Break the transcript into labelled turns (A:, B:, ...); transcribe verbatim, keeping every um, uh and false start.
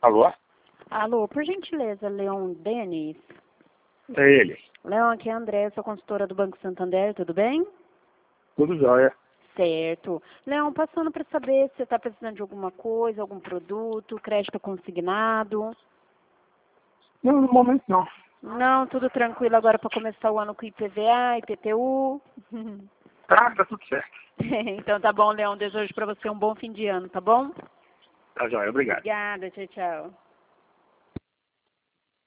A: Alô?
B: Alô, por gentileza, Leon Denis.
A: É ele.
B: Leon, aqui é a André, sou consultora do Banco Santander, tudo bem?
A: Tudo jóia.
B: Certo. Leon, passando para saber se você está precisando de alguma coisa, algum produto, crédito consignado.
A: Não, no momento não.
B: Não, tudo tranquilo agora para começar o ano com I P V A, I P T U.
A: Tá, tá tudo certo.
B: Então tá bom, Leon, desejo para você um bom fim de ano, tá bom?
A: Tá jóia, obrigado.
B: Obrigada, tchau, tchau.